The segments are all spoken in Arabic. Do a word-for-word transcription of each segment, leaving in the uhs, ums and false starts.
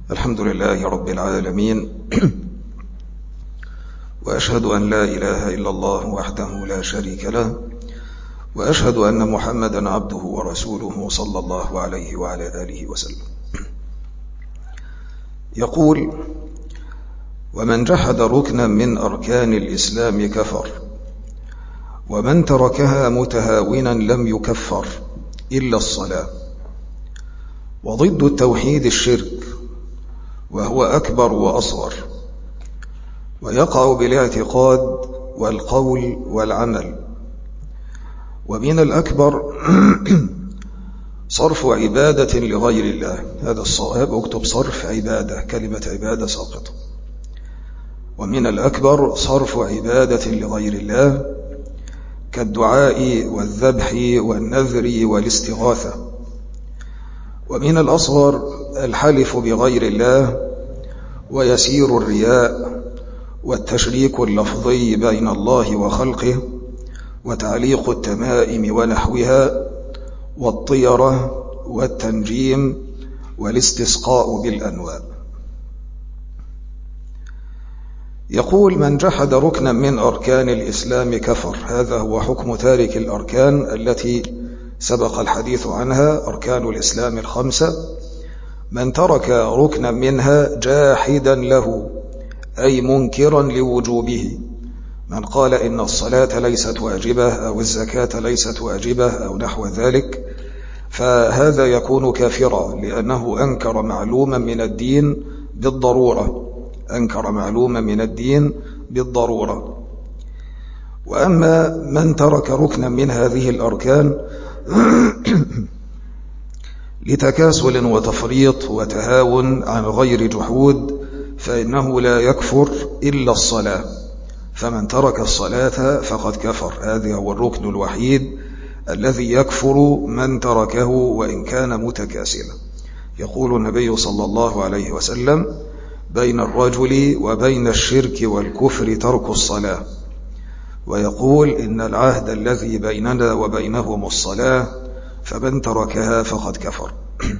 الحمد لله رب العالمين، وأشهد أن لا إله إلا الله وحده لا شريك له، وأشهد أن محمدا عبده ورسوله صلى الله عليه وعلى آله وسلم. يقول: ومن جحد ركنا من أركان الإسلام كفر، ومن تركها متهاونا لم يكفر إلا الصلاة. وضد التوحيد الشرك، وهو أكبر وأصغر، ويقع بالاعتقاد والقول والعمل. ومن الأكبر صرف عبادة لغير الله، هذا الصواب، اكتب صرف عبادة، كلمة عبادة ساقطة. ومن الأكبر صرف عبادة لغير الله كالدعاء والذبح والنذر والاستغاثة. ومن الأصغر الحلف بغير الله، ويسير الرياء والتشريك اللفظي بين الله وخلقه، وتعليق التمائم ونحوها، والطيرة والتنجيم والاستسقاء بالأنواع. يقول: من جحد ركنا من أركان الإسلام كفر. هذا هو حكم تارك الأركان التي سبق الحديث عنها، أركان الإسلام الخمسة. من ترك ركنا منها جاحدا له، أي منكرا لوجوبه. من قال إن الصلاة ليست واجبة، أو الزكاة ليست واجبة، أو نحو ذلك، فهذا يكون كافرا، لأنه أنكر معلوما من الدين بالضرورة أنكر معلوما من الدين بالضرورة. وأما من ترك ركنا من هذه الأركان لتكاسل وتفريط وتهاون عن غير جحود، فإنه لا يكفر إلا الصلاة. فمن ترك الصلاة فقد كفر. هذا هو الركن الوحيد الذي يكفر من تركه وإن كان متكاسلا. يقول النبي صلى الله عليه وسلم: بين الرجل وبين الشرك والكفر ترك الصلاة. ويقول: إن العهد الذي بيننا وبينهم الصلاة، فمن تركها فقد كفر.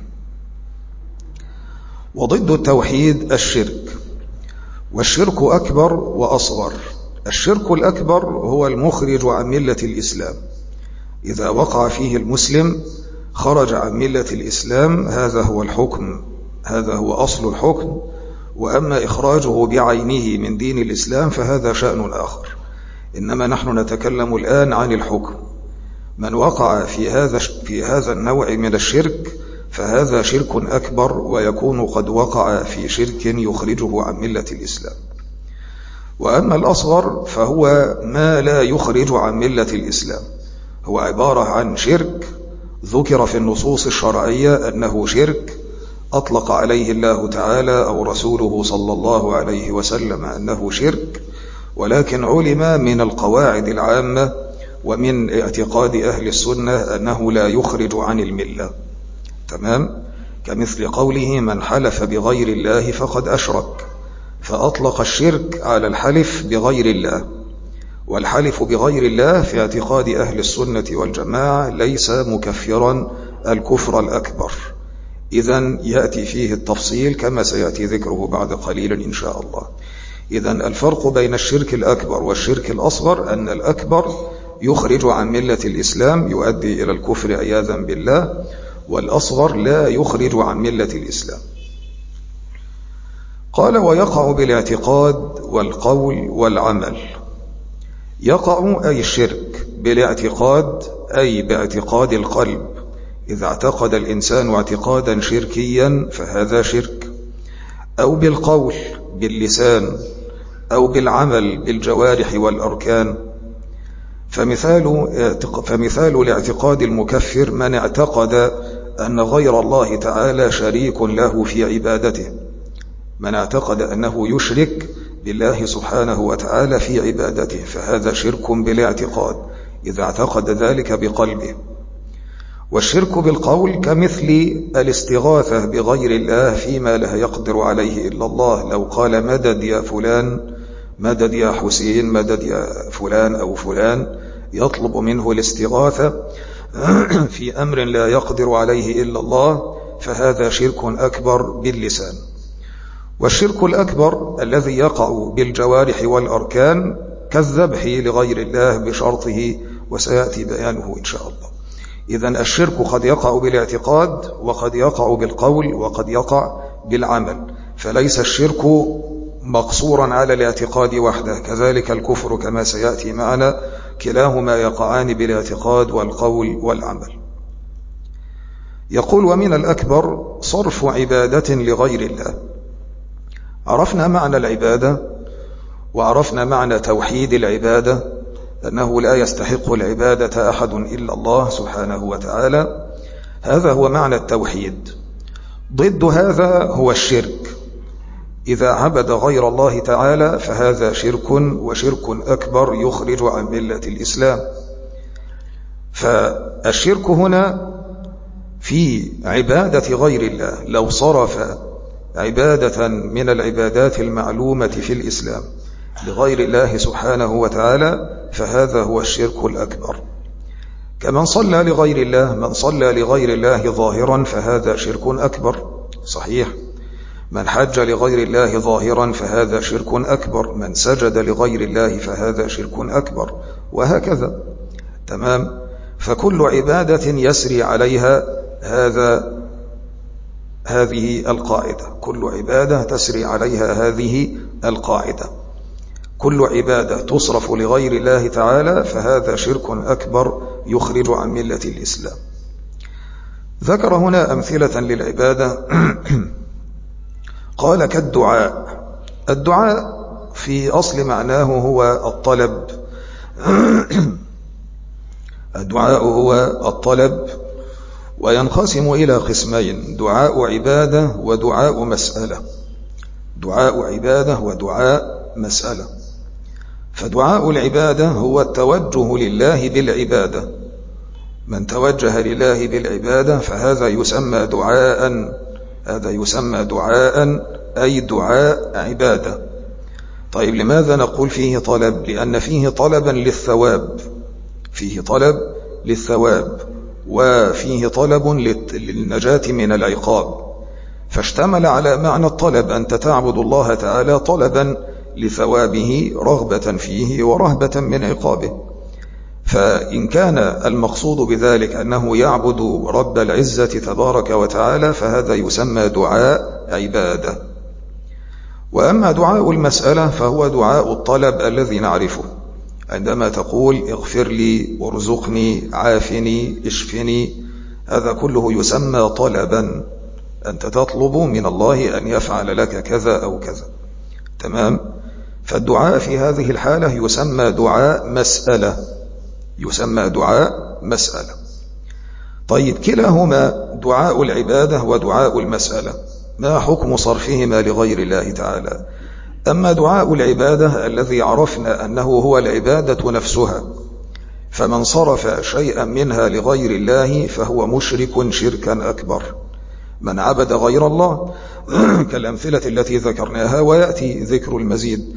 وضد التوحيد الشرك، والشرك أكبر وأصغر. الشرك الأكبر هو المخرج عن ملة الإسلام، إذا وقع فيه المسلم خرج عن ملة الإسلام. هذا هو الحكم، هذا هو أصل الحكم. وأما إخراجه بعينه من دين الإسلام فهذا شأن آخر. إنما نحن نتكلم الآن عن الحكم. من وقع في هذا في هذا النوع من الشرك فهذا شرك أكبر، ويكون قد وقع في شرك يخرجه عن ملة الإسلام. وأما الأصغر فهو ما لا يخرج عن ملة الإسلام، هو عبارة عن شرك ذكر في النصوص الشرعية أنه شرك، أطلق عليه الله تعالى أو رسوله صلى الله عليه وسلم أنه شرك، ولكن علم من القواعد العامة ومن اعتقاد أهل السنة أنه لا يخرج عن الملة. تمام؟ كمثل قوله: من حلف بغير الله فقد أشرك، فأطلق الشرك على الحلف بغير الله. والحلف بغير الله في اعتقاد أهل السنة والجماعة ليس مكفرا الكفر الأكبر. إذن يأتي فيه التفصيل كما سيأتي ذكره بعد قليل إن شاء الله. إذن الفرق بين الشرك الأكبر والشرك الأصغر أن الأكبر يخرج عن ملة الإسلام، يؤدي إلى الكفر عياذا بالله، والأصغر لا يخرج عن ملة الإسلام. قال: ويقع بالاعتقاد والقول والعمل. يقع أي الشرك بالاعتقاد، أي باعتقاد القلب. إذا اعتقد الإنسان اعتقادا شركيا فهذا شرك. أو بالقول باللسان، أو بالعمل بالجوارح والأركان. فمثال, فمثال الاعتقاد المكفر من اعتقد أن غير الله تعالى شريك له في عبادته. من اعتقد أنه يشرك بالله سبحانه وتعالى في عبادته فهذا شرك بالاعتقاد، إذا اعتقد ذلك بقلبه. والشرك بالقول كمثل الاستغاثة بغير الله فيما لا يقدر عليه إلا الله. لو قال: مدد يا فلان، مدد يا حسين، مدد يا فلان أو فلان، يطلب منه الاستغاثة في أمر لا يقدر عليه إلا الله، فهذا شرك أكبر باللسان. والشرك الأكبر الذي يقع بالجوارح والأركان كالذبح لغير الله بشرطه، وسيأتي بيانه إن شاء الله. إذن الشرك قد يقع بالاعتقاد، وقد يقع بالقول، وقد يقع بالعمل، فليس الشرك مقصورا على الاعتقاد وحده، كذلك الكفر كما سيأتي معنا، كلاهما يقعان بالاعتقاد والقول والعمل. يقول: ومن الأكبر صرف عبادة لغير الله. عرفنا معنى العبادة، وعرفنا معنى توحيد العبادة، أنه لا يستحق العبادة أحد إلا الله سبحانه وتعالى، هذا هو معنى التوحيد. ضد هذا هو الشرك، إذا عبد غير الله تعالى فهذا شرك، وشرك أكبر يخرج عن ملة الإسلام. فالشرك هنا في عبادة غير الله، لو صرف عبادة من العبادات المعلومة في الإسلام لغير الله سبحانه وتعالى فهذا هو الشرك الأكبر. كمن صلى لغير الله، من صلى لغير الله ظاهرا فهذا شرك أكبر، صحيح. من حج لغير الله ظاهرا فهذا شرك أكبر، من سجد لغير الله فهذا شرك أكبر، وهكذا. تمام. فكل عبادة يسري عليها هذا هذه القاعدة، كل عبادة تسري عليها هذه القاعدة، كل عبادة تصرف لغير الله تعالى فهذا شرك أكبر يخرج عن ملة الإسلام. ذكر هنا أمثلة للعبادة قال: كالدعاء. الدعاء في أصل معناه هو الطلب الدعاء هو الطلب، وينقسم إلى قسمين: دعاء عبادة ودعاء مسألة. دعاء عبادة ودعاء مسألة. فدعاء العبادة هو التوجه لله بالعبادة، من توجه لله بالعبادة فهذا يسمى دعاء، هذا يسمى دعاء أي دعاء عبادة. طيب، لماذا نقول فيه طلب؟ لأن فيه طلبا للثواب، فيه طلب للثواب، وفيه طلب للنجاة من العقاب، فاشتمل على معنى الطلب، أنت تعبد الله تعالى طلبا لثوابه، رغبة فيه ورهبة من عقابه. فإن كان المقصود بذلك أنه يعبد رب العزة تبارك وتعالى فهذا يسمى دعاء عبادة. وأما دعاء المسألة فهو دعاء الطلب الذي نعرفه، عندما تقول: اغفر لي، وارزقني، عافني، اشفني، هذا كله يسمى طلبا، أنت تطلب من الله أن يفعل لك كذا أو كذا. تمام. فالدعاء في هذه الحالة يسمى دعاء مسألة، يسمى دعاء مسألة. طيب، كلاهما دعاء العبادة ودعاء المسألة، ما حكم صرفهما لغير الله تعالى؟ أما دعاء العبادة الذي عرفنا أنه هو العبادة نفسها، فمن صرف شيئا منها لغير الله فهو مشرك شركا أكبر، من عبد غير الله كالأمثلة التي ذكرناها، ويأتي ذكر المزيد.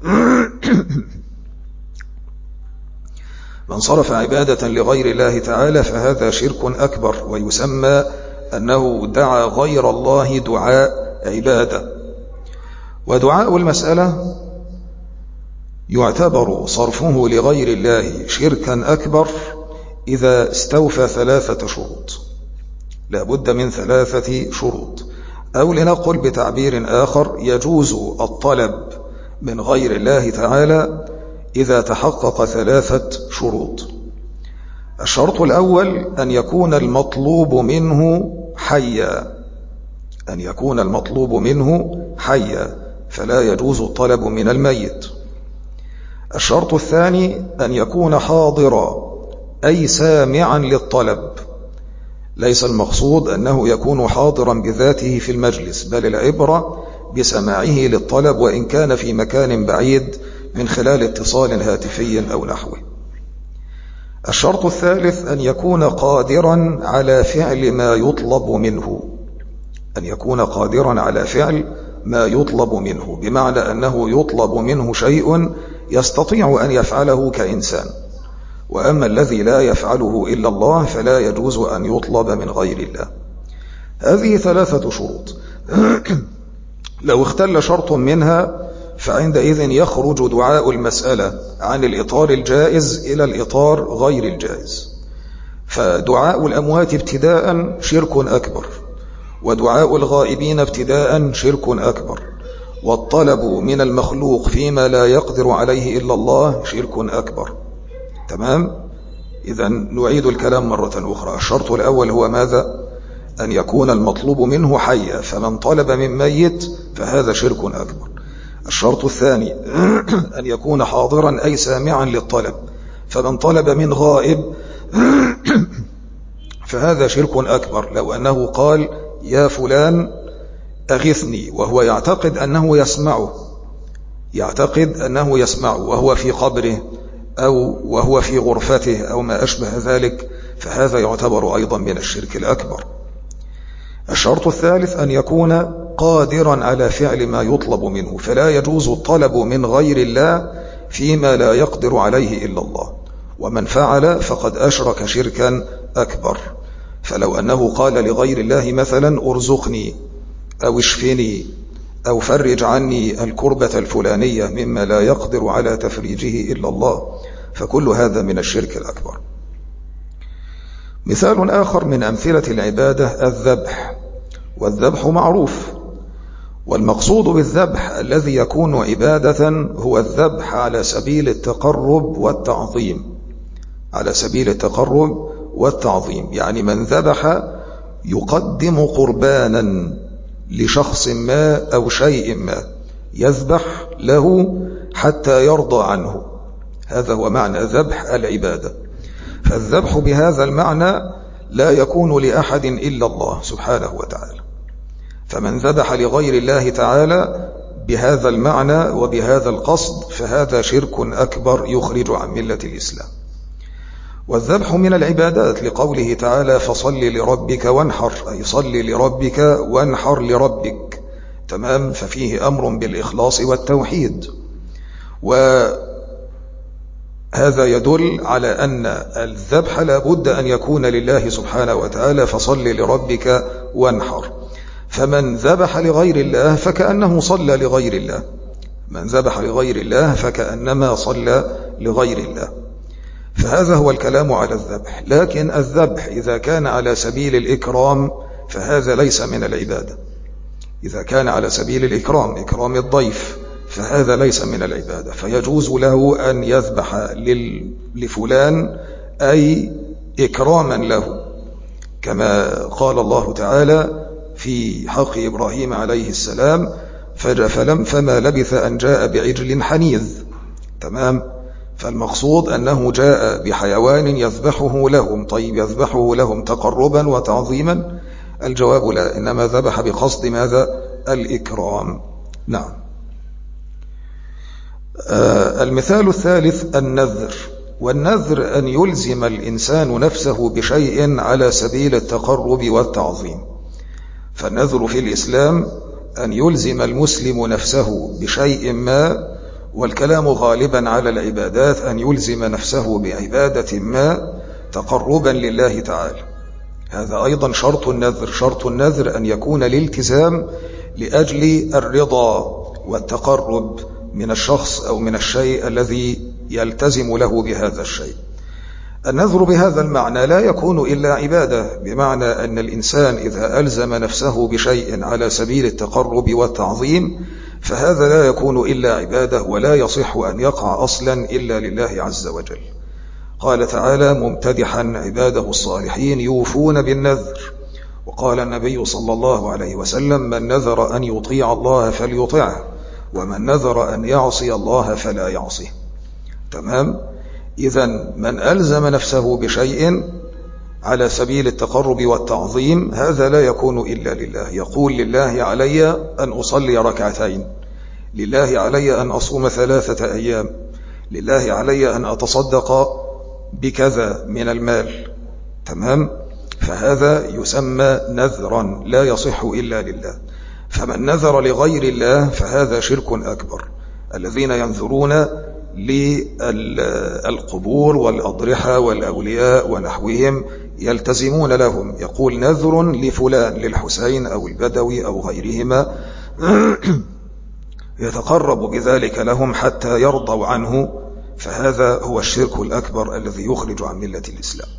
من صرف عبادة لغير الله تعالى فهذا شرك أكبر، ويسمى أنه دعا غير الله دعاء عبادة. ودعاء المسألة يعتبر صرفه لغير الله شركا أكبر إذا استوفى ثلاثة شروط، لا بد من ثلاثة شروط، أو لنقل بتعبير آخر: يجوز الطلب من غير الله تعالى إذا تحقق ثلاثة شروط. الشرط الأول أن يكون المطلوب منه حيا، أن يكون المطلوب منه حيا، فلا يجوز الطلب من الميت. الشرط الثاني أن يكون حاضرا، أي سامعا للطلب، ليس المقصود أنه يكون حاضرا بذاته في المجلس، بل العبرة بسماعه للطلب وإن كان في مكان بعيد من خلال اتصال هاتفي أو نحوه. الشرط الثالث أن يكون قادرا على فعل ما يطلب منه، أن يكون قادرا على فعل ما يطلب منه، بمعنى أنه يطلب منه شيء يستطيع أن يفعله كإنسان، وأما الذي لا يفعله إلا الله فلا يجوز أن يطلب من غير الله. هذه ثلاثة شروط. لو اختل شرط منها فعندئذ يخرج دعاء المسألة عن الإطار الجائز إلى الإطار غير الجائز. فدعاء الأموات ابتداء شرك أكبر، ودعاء الغائبين ابتداء شرك أكبر، والطلب من المخلوق فيما لا يقدر عليه إلا الله شرك أكبر. تمام؟ إذن نعيد الكلام مرة أخرى. الشرط الأول هو ماذا؟ أن يكون المطلوب منه حيا، فمن طلب من ميت فهذا شرك أكبر. الشرط الثاني أن يكون حاضرا أي سامعا للطلب، فمن طلب من غائب فهذا شرك أكبر. لو أنه قال يا فلان أغثني وهو يعتقد أنه يسمعه يعتقد أنه يسمعه وهو في قبره أو وهو في غرفته أو ما أشبه ذلك، فهذا يعتبر أيضا من الشرك الأكبر. الشرط الثالث أن يكون قادرا على فعل ما يطلب منه، فلا يجوز الطلب من غير الله فيما لا يقدر عليه إلا الله، ومن فعل فقد أشرك شركا أكبر. فلو أنه قال لغير الله مثلا أرزقني أو اشفني أو فرج عني الكربة الفلانية مما لا يقدر على تفريجه إلا الله، فكل هذا من الشرك الأكبر. مثال آخر من أمثلة العبادة الذبح، والذبح معروف، والمقصود بالذبح الذي يكون عبادة هو الذبح على سبيل التقرب والتعظيم على سبيل التقرب والتعظيم يعني من ذبح يقدم قربانا لشخص ما أو شيء ما، يذبح له حتى يرضى عنه. هذا هو معنى ذبح العبادة. فالذبح بهذا المعنى لا يكون لأحد إلا الله سبحانه وتعالى، فمن ذبح لغير الله تعالى بهذا المعنى وبهذا القصد فهذا شرك أكبر يخرج عن ملة الإسلام. والذبح من العبادات لقوله تعالى فصل لربك وانحر، أي صل لربك وانحر لربك. تمام؟ ففيه أمر بالإخلاص والتوحيد، وهذا يدل على أن الذبح لا بد أن يكون لله سبحانه وتعالى، فصل لربك وانحر. فمن ذبح لغير الله فكأنه صلى لغير الله، من ذبح لغير الله فكأنما صلى لغير الله. فهذا هو الكلام على الذبح. لكن الذبح إذا كان على سبيل الإكرام فهذا ليس من العبادة. إذا كان على سبيل الإكرام، إكرام الضيف، فهذا ليس من العبادة، فيجوز له أن يذبح لفلان أي إكراما له، كما قال الله تعالى في حق إبراهيم عليه السلام فلم فما لبث أن جاء بعجل حنيذ. تمام؟ فالمقصود أنه جاء بحيوان يذبحه لهم. طيب يذبحه لهم تقربا وتعظيما؟ الجواب لا، إنما ذبح بقصد ماذا؟ الإكرام. نعم. آه المثال الثالث النذر، والنذر أن يلزم الإنسان نفسه بشيء على سبيل التقرب والتعظيم. فالنذر في الإسلام أن يلزم المسلم نفسه بشيء ما، والكلام غالبا على العبادات أن يلزم نفسه بعبادة ما تقربا لله تعالى. هذا أيضا شرط النذر. شرط النذر أن يكون الالتزام لأجل الرضا والتقرب من الشخص أو من الشيء الذي يلتزم له بهذا الشيء. النذر بهذا المعنى لا يكون إلا عبادة، بمعنى أن الإنسان إذا ألزم نفسه بشيء على سبيل التقرب والتعظيم فهذا لا يكون إلا عبادة، ولا يصح أن يقع أصلا إلا لله عز وجل. قال تعالى ممتدحا عباده الصالحين يوفون بالنذر، وقال النبي صلى الله عليه وسلم من نذر أن يطيع الله فليطعه، ومن نذر أن يعصي الله فلا يعصيه. تمام؟ إذن من ألزم نفسه بشيء على سبيل التقرب والتعظيم هذا لا يكون إلا لله. يقول لله علي أن أصلي ركعتين، لله علي أن أصوم ثلاثة أيام، لله علي أن أتصدق بكذا من المال. تمام؟ فهذا يسمى نذرا لا يصح إلا لله. فمن نذر لغير الله فهذا شرك أكبر. الذين ينذرون للقبور والأضرحة والأولياء ونحوهم يلتزمون لهم، يقول نذر لفلان، للحسين أو البدوي أو غيرهما، يتقرب بذلك لهم حتى يرضوا عنه، فهذا هو الشرك الأكبر الذي يخرج عن ملة الإسلام.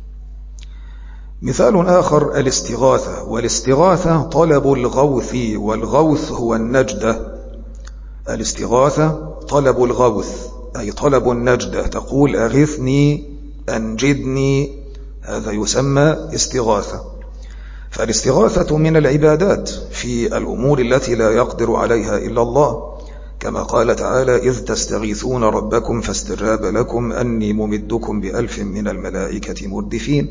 مثال آخر الاستغاثة، والاستغاثة طلب الغوث، والغوث هو النجدة. الاستغاثة طلب الغوث أي طلب النجدة، تقول أغثني أنجدني، هذا يسمى استغاثة. فالاستغاثة من العبادات في الأمور التي لا يقدر عليها إلا الله، كما قال تعالى إذ تستغيثون ربكم فاستجاب لكم أني ممدكم بألف من الملائكة مردفين.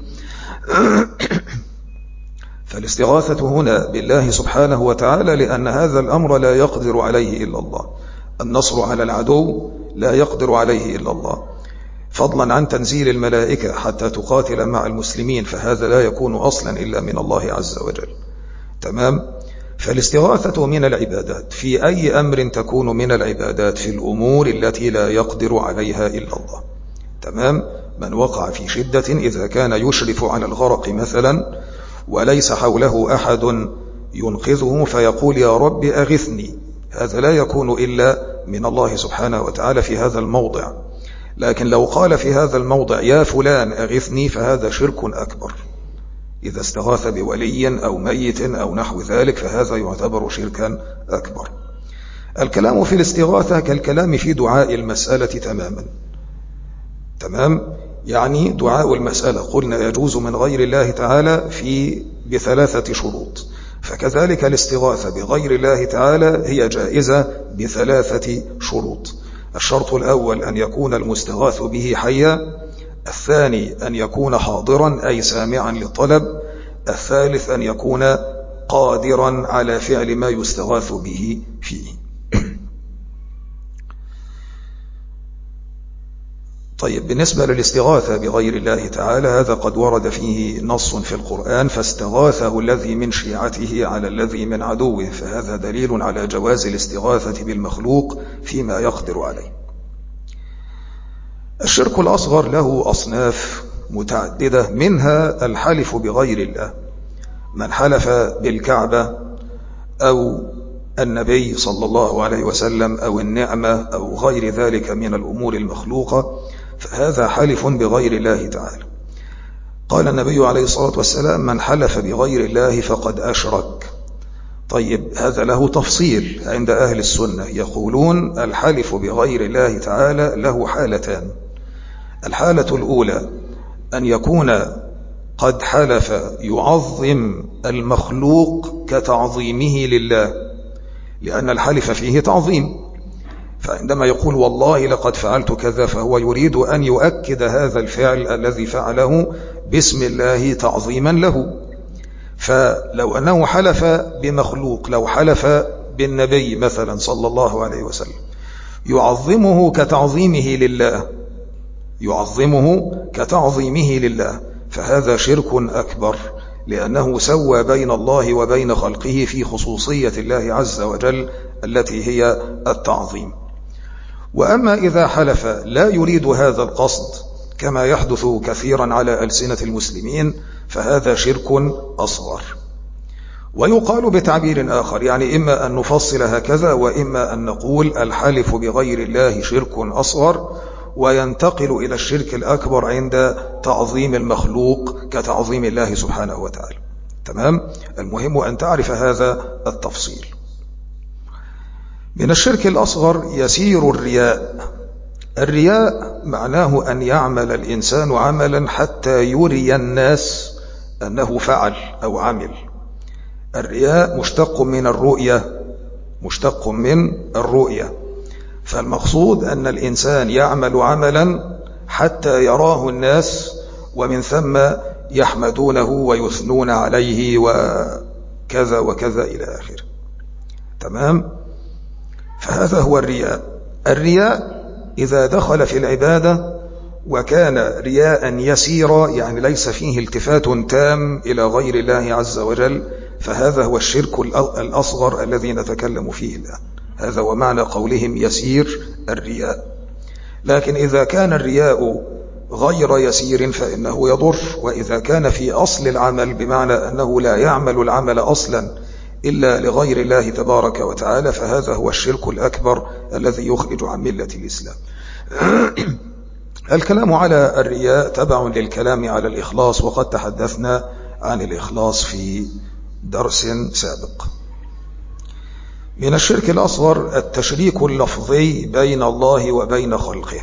فالاستغاثة هنا بالله سبحانه وتعالى لأن هذا الأمر لا يقدر عليه إلا الله. النصر على العدو لا يقدر عليه إلا الله، فضلا عن تنزيل الملائكة حتى تقاتل مع المسلمين، فهذا لا يكون أصلا إلا من الله عز وجل. تمام. فالاستغاثة من العبادات في أي أمر تكون من العبادات في الأمور التي لا يقدر عليها إلا الله. تمام. من وقع في شدة إذا كان يشرف على الغرق مثلا وليس حوله أحد ينقذه فيقول يا رب أغثني، هذا لا يكون إلا من الله سبحانه وتعالى في هذا الموضع. لكن لو قال في هذا الموضع يا فلان أغثني فهذا شرك أكبر. إذا استغاث بولي أو ميت أو نحو ذلك فهذا يعتبر شركا أكبر. الكلام في الاستغاثة كالكلام في دعاء المسألة تماما. تمام. يعني دعاء المسألة قلنا يجوز من غير الله تعالى في بثلاثة شروط، فكذلك الاستغاثة بغير الله تعالى هي جائزة بثلاثة شروط. الشرط الأول أن يكون المستغاث به حيا، الثاني أن يكون حاضرا أي سامعا للطلب، الثالث أن يكون قادرا على فعل ما يستغاث به فيه. طيب، بالنسبة للاستغاثة بغير الله تعالى هذا قد ورد فيه نص في القرآن فاستغاثه الذي من شيعته على الذي من عدوه، فهذا دليل على جواز الاستغاثة بالمخلوق فيما يقدر عليه. الشرك الأصغر له أصناف متعددة، منها الحلف بغير الله. من حلف بالكعبة أو النبي صلى الله عليه وسلم أو النعمة أو غير ذلك من الأمور المخلوقة فهذا حلف بغير الله تعالى. قال النبي عليه الصلاة والسلام من حلف بغير الله فقد أشرك. طيب، هذا له تفصيل عند أهل السنة، يقولون الحلف بغير الله تعالى له حالتان. الحالة الأولى أن يكون قد حلف يعظم المخلوق كتعظيمه لله، لأن الحلف فيه تعظيم، فعندما يقول والله لقد فعلت كذا فهو يريد أن يؤكد هذا الفعل الذي فعله باسم الله تعظيما له. فلو أنه حلف بمخلوق، لو حلف بالنبي مثلا صلى الله عليه وسلم يعظمه كتعظيمه لله، يعظمه كتعظيمه لله، فهذا شرك أكبر، لأنه سوى بين الله وبين خلقه في خصوصية الله عز وجل التي هي التعظيم. وأما إذا حلف لا يريد هذا القصد كما يحدث كثيرا على ألسنة المسلمين فهذا شرك أصغر. ويقال بتعبير آخر، يعني إما أن نفصل هكذا وإما أن نقول الحلف بغير الله شرك أصغر، وينتقل إلى الشرك الأكبر عند تعظيم المخلوق كتعظيم الله سبحانه وتعالى. تمام؟ المهم أن تعرف هذا التفصيل. من الشرك الأصغر يسير الرياء. الرياء معناه أن يعمل الإنسان عملا حتى يري الناس أنه فعل أو عمل. الرياء مشتق من الرؤية، مشتق من الرؤية، فالمقصود أن الإنسان يعمل عملا حتى يراه الناس ومن ثم يحمدونه ويثنون عليه وكذا وكذا إلى آخره. تمام؟ فهذا هو الرياء. الرياء إذا دخل في العبادة وكان رياء يسيرا، يعني ليس فيه التفات تام إلى غير الله عز وجل، فهذا هو الشرك الأصغر الذي نتكلم فيه الآن. هذا ومعنى قولهم يسير الرياء. لكن إذا كان الرياء غير يسير فإنه يضر، وإذا كان في أصل العمل بمعنى أنه لا يعمل العمل أصلا إلا لغير الله تبارك وتعالى، فهذا هو الشرك الأكبر الذي يخرج عن ملة الإسلام. الكلام على الرياء تبع للكلام على الإخلاص، وقد تحدثنا عن الإخلاص في درس سابق. من الشرك الأصغر التشريك اللفظي بين الله وبين خلقه،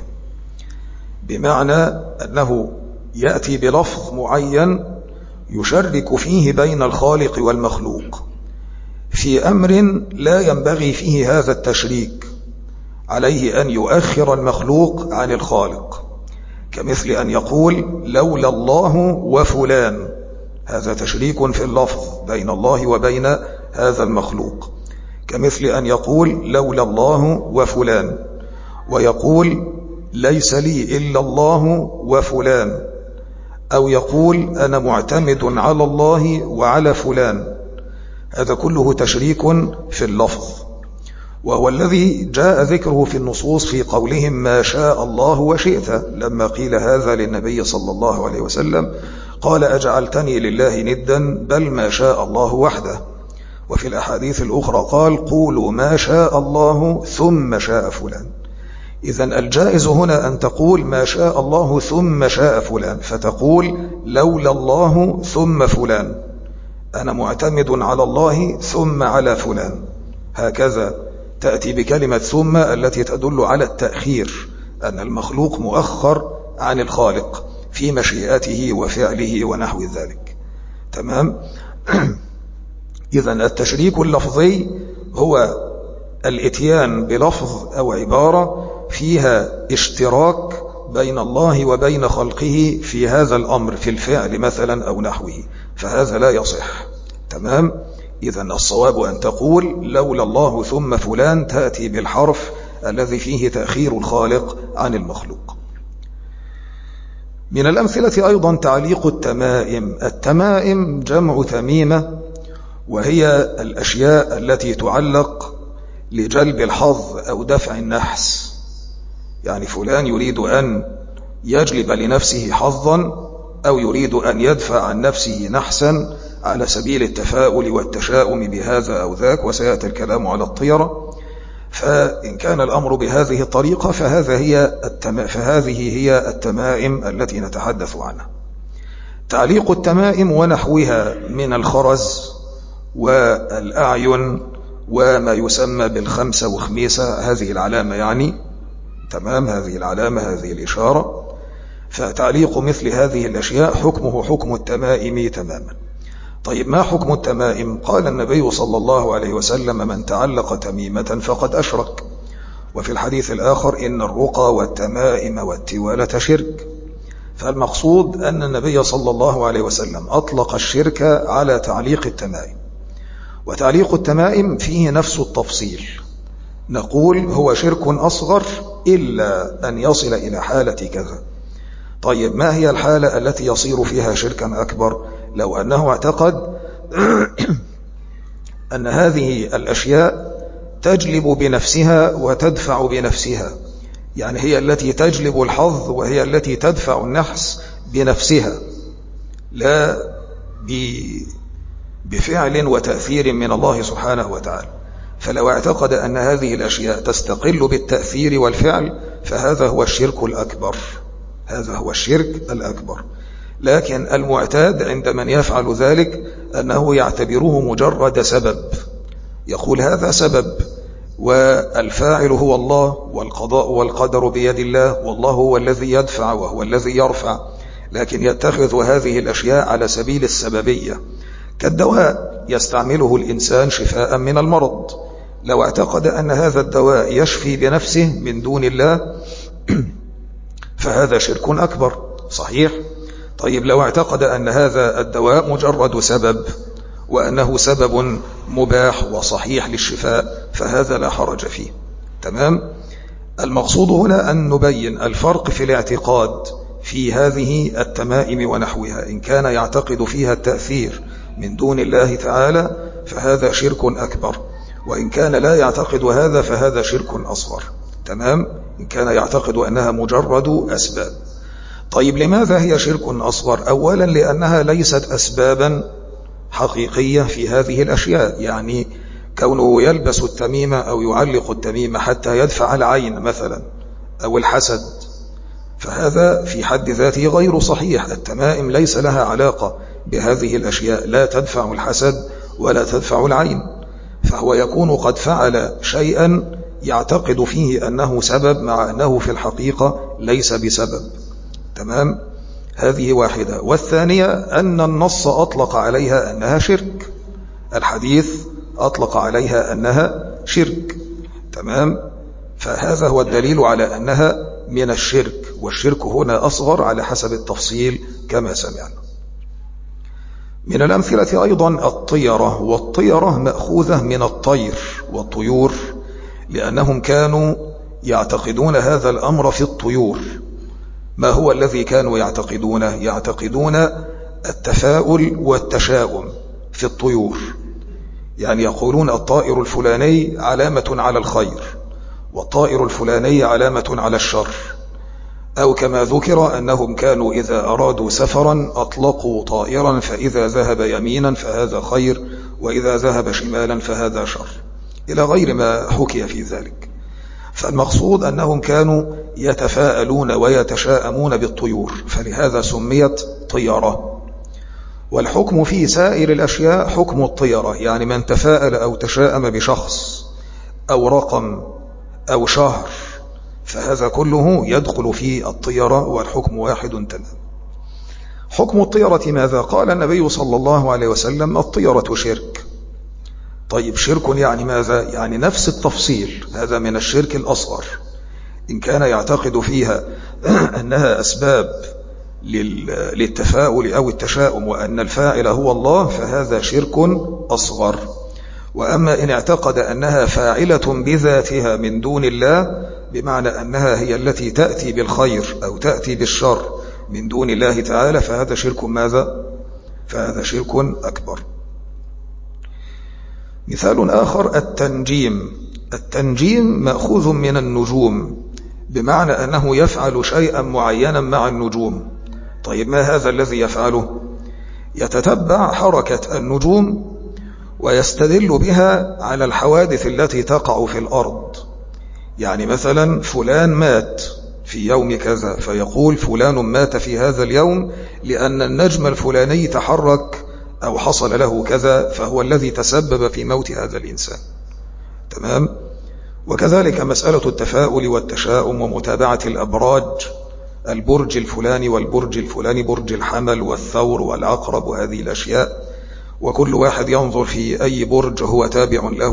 بمعنى أنه يأتي بلفظ معين يشرك فيه بين الخالق والمخلوق في أمر لا ينبغي فيه هذا التشريك، عليه أن يؤخر المخلوق عن الخالق، كمثل أن يقول لولا الله وفلان، هذا تشريك في اللفظ بين الله وبين هذا المخلوق. كمثل أن يقول لولا الله وفلان، ويقول ليس لي إلا الله وفلان، أو يقول أنا معتمد على الله وعلى فلان، هذا كله تشريك في اللفظ، وهو الذي جاء ذكره في النصوص في قولهم ما شاء الله وشئت. لما قيل هذا للنبي صلى الله عليه وسلم قال أجعلتني لله ندا بل ما شاء الله وحده. وفي الأحاديث الأخرى قال قولوا ما شاء الله ثم شاء فلان. إذن الجائز هنا أن تقول ما شاء الله ثم شاء فلان، فتقول لولا الله ثم فلان، أنا معتمد على الله ثم على فلان، هكذا تأتي بكلمة ثم التي تدل على التأخير، أن المخلوق مؤخر عن الخالق في مشيئته وفعله ونحو ذلك. تمام؟ إذن التشريك اللفظي هو الاتيان بلفظ أو عبارة فيها اشتراك بين الله وبين خلقه في هذا الأمر، في الفعل مثلا أو نحوه، فهذا لا يصح. تمام؟ إذن الصواب أن تقول لولا الله ثم فلان، تأتي بالحرف الذي فيه تأخير الخالق عن المخلوق. من الأمثلة أيضا تعليق التمائم. التمائم جمع تميمة، وهي الأشياء التي تعلق لجلب الحظ أو دفع النحس، يعني فلان يريد أن يجلب لنفسه حظا أو يريد أن يدفع عن نفسه نحسا على سبيل التفاؤل والتشاؤم بهذا أو ذاك، وسيأتي الكلام على الطيرة. فإن كان الأمر بهذه الطريقة فهذا هي التما... فهذه هي التمائم التي نتحدث عنها. تعليق التمائم ونحوها من الخرز والأعين وما يسمى بالخمسة وخميسة، هذه العلامة يعني، تمام، هذه العلامة، هذه الإشارة. فتعليق مثل هذه الأشياء حكمه حكم التمائم تماما. طيب ما حكم التمائم؟ قال النبي صلى الله عليه وسلم من تعلق تميمة فقد أشرك. وفي الحديث الآخر إن الرقى والتمائم والتوالة شرك. فالمقصود أن النبي صلى الله عليه وسلم أطلق الشرك على تعليق التمائم. وتعليق التمائم فيه نفس التفصيل، نقول هو شرك أصغر إلا أن يصل إلى حالة كذا. طيب ما هي الحالة التي يصير فيها شركا أكبر؟ لو أنه اعتقد أن هذه الأشياء تجلب بنفسها وتدفع بنفسها، يعني هي التي تجلب الحظ وهي التي تدفع النحس بنفسها، لا بفعل وتأثير من الله سبحانه وتعالى. فلو اعتقد أن هذه الأشياء تستقل بالتأثير والفعل فهذا هو الشرك الأكبر، هذا هو الشرك الأكبر. لكن المعتاد عند من يفعل ذلك أنه يعتبره مجرد سبب، يقول هذا سبب والفاعل هو الله، والقضاء والقدر بيد الله، والله هو الذي يدفع وهو الذي يرفع، لكن يتخذ هذه الأشياء على سبيل السببية، كالدواء يستعمله الإنسان شفاء من المرض. لو اعتقد أن هذا الدواء يشفي بنفسه من دون الله فهذا شرك أكبر، صحيح؟ طيب لو اعتقد أن هذا الدواء مجرد سبب وأنه سبب مباح وصحيح للشفاء فهذا لا حرج فيه. تمام؟ المقصود هنا أن نبين الفرق في الاعتقاد في هذه التمائم ونحوها. إن كان يعتقد فيها التأثير من دون الله تعالى فهذا شرك أكبر، وإن كان لا يعتقد هذا فهذا شرك أصغر. تمام؟ إن كان يعتقد أنها مجرد أسباب. طيب لماذا هي شرك أصغر؟ أولا لأنها ليست أسبابا حقيقية في هذه الأشياء، يعني كونه يلبس التميمة أو يعلق التميمة حتى يدفع العين مثلا أو الحسد، فهذا في حد ذاته غير صحيح. التمائم ليس لها علاقة بهذه الأشياء، لا تدفع الحسد ولا تدفع العين، فهو يكون قد فعل شيئا يعتقد فيه أنه سبب مع أنه في الحقيقة ليس بسبب. تمام؟ هذه واحدة. والثانية أن النص أطلق عليها أنها شرك، الحديث أطلق عليها أنها شرك. تمام؟ فهذا هو الدليل على أنها من الشرك، والشرك هنا أصغر على حسب التفصيل كما سمعنا. من الأمثلة أيضا الطيرة، والطيرة مأخوذة من الطير والطيور، لأنهم كانوا يعتقدون هذا الأمر في الطيور. ما هو الذي كانوا يعتقدونه؟ يعتقدون التفاؤل والتشاؤم في الطيور، يعني يقولون الطائر الفلاني علامة على الخير، والطائر الفلاني علامة على الشر. أو كما ذكر أنهم كانوا إذا أرادوا سفرا أطلقوا طائرا، فإذا ذهب يمينا فهذا خير، وإذا ذهب شمالا فهذا شر، إلى غير ما حكي في ذلك. فالمقصود أنهم كانوا يتفاءلون ويتشاءمون بالطيور، فلهذا سميت طيرة. والحكم في سائر الأشياء حكم الطيرة، يعني من تفاءل أو تشاءم بشخص أو رقم أو شهر فهذا كله يدخل في الطيرة، والحكم واحد تمام. حكم الطيرة ماذا؟ قال النبي صلى الله عليه وسلم الطيرة شرك. طيب شرك يعني ماذا؟ يعني نفس التفصيل، هذا من الشرك الأصغر. إن كان يعتقد فيها أنها أسباب للتفاؤل أو التشاؤم وأن الفاعل هو الله، فهذا شرك أصغر. وأما إن اعتقد أنها فاعلة بذاتها من دون الله، بمعنى أنها هي التي تأتي بالخير أو تأتي بالشر من دون الله تعالى، فهذا شرك ماذا؟ فهذا شرك أكبر. مثال آخر التنجيم. التنجيم مأخوذ من النجوم، بمعنى أنه يفعل شيئا معينا مع النجوم. طيب ما هذا الذي يفعله؟ يتتبع حركة النجوم ويستدل بها على الحوادث التي تقع في الأرض. يعني مثلا فلان مات في يوم كذا، فيقول فلان مات في هذا اليوم لأن النجم الفلاني تحرك أو حصل له كذا، فهو الذي تسبب في موت هذا الإنسان. تمام؟ وكذلك مسألة التفاؤل والتشاؤم ومتابعة الأبراج، البرج الفلاني والبرج الفلاني، برج الحمل والثور والعقرب وهذه الأشياء، وكل واحد ينظر في أي برج هو تابع له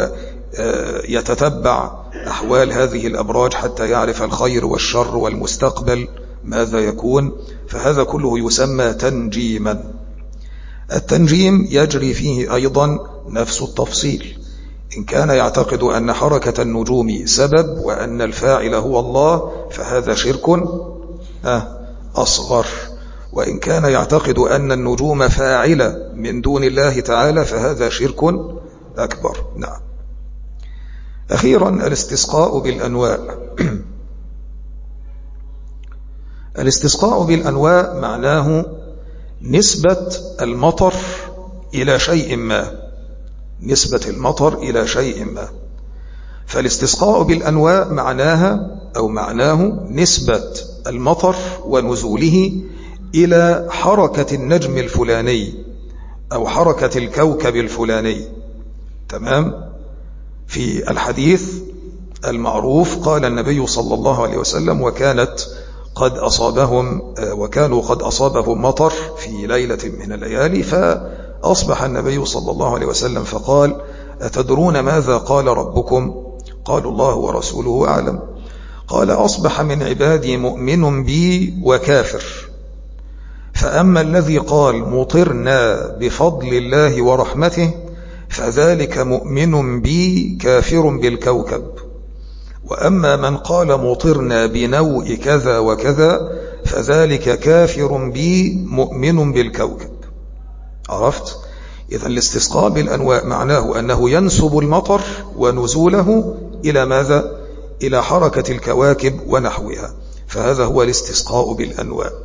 ويتتبع أحوال هذه الأبراج حتى يعرف الخير والشر والمستقبل ماذا يكون، فهذا كله يسمى تنجيما. التنجيم يجري فيه أيضا نفس التفصيل. إن كان يعتقد أن حركة النجوم سبب وأن الفاعل هو الله، فهذا شرك أصغر. وإن كان يعتقد أن النجوم فاعلة من دون الله تعالى، فهذا شرك أكبر. نعم. أخيرا الاستسقاء بالأنواع. الاستسقاء بالأنواع معناه نسبة المطر إلى شيء ما، نسبة المطر إلى شيء ما. فالاستسقاء بالأنواع معناها أو معناه نسبة المطر ونزوله إلى حركة النجم الفلاني أو حركة الكوكب الفلاني. تمام؟ في الحديث المعروف قال النبي صلى الله عليه وسلم وكانت قد أصابهم وكانوا قد أصابهم مطر في ليلة من الليالي، فأصبح النبي صلى الله عليه وسلم فقال أتدرون ماذا قال ربكم؟ قالوا الله ورسوله أعلم. قال أصبح من عبادي مؤمن بي وكافر، فأما الذي قال مطرنا بفضل الله ورحمته فذلك مؤمن بي كافر بالكوكب، وأما من قال مطرنا بنوء كذا وكذا فذلك كافر بي مؤمن بالكوكب. عرفت؟ إذن الاستسقاء بالأنواع معناه أنه ينسب المطر ونزوله إلى ماذا؟ إلى حركة الكواكب ونحوها، فهذا هو الاستسقاء بالأنواع.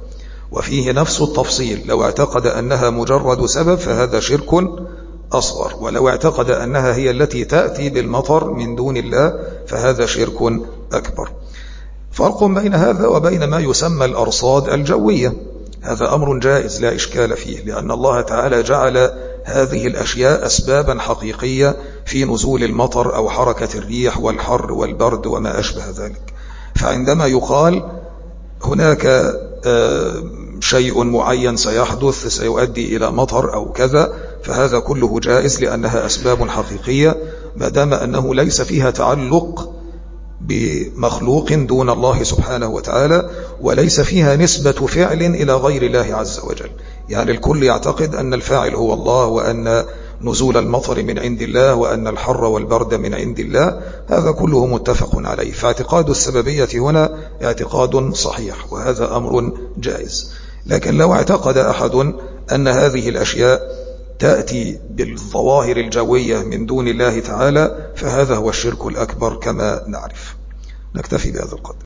وفيه نفس التفصيل. لو اعتقد أنها مجرد سبب فهذا شرك أصغر، ولو اعتقد أنها هي التي تأتي بالمطر من دون الله فهذا شرك أكبر. فرق بين هذا وبين ما يسمى الأرصاد الجوية، هذا أمر جائز لا إشكال فيه، لأن الله تعالى جعل هذه الأشياء أسبابا حقيقية في نزول المطر أو حركة الريح والحر والبرد وما أشبه ذلك. فعندما يقال هناك شيء معين سيحدث سيؤدي إلى مطر أو كذا، فهذا كله جائز لأنها أسباب حقيقية ما دام أنه ليس فيها تعلق بمخلوق دون الله سبحانه وتعالى، وليس فيها نسبة فعل إلى غير الله عز وجل. يعني الكل يعتقد أن الفاعل هو الله، وأن نزول المطر من عند الله، وأن الحر والبرد من عند الله، هذا كله متفق عليه. فاعتقاد السببية هنا اعتقاد صحيح، وهذا أمر جائز. لكن لو اعتقد أحد أن هذه الأشياء تأتي بالظواهر الجوية من دون الله تعالى فهذا هو الشرك الأكبر كما نعرف. نكتفي بهذا القدر.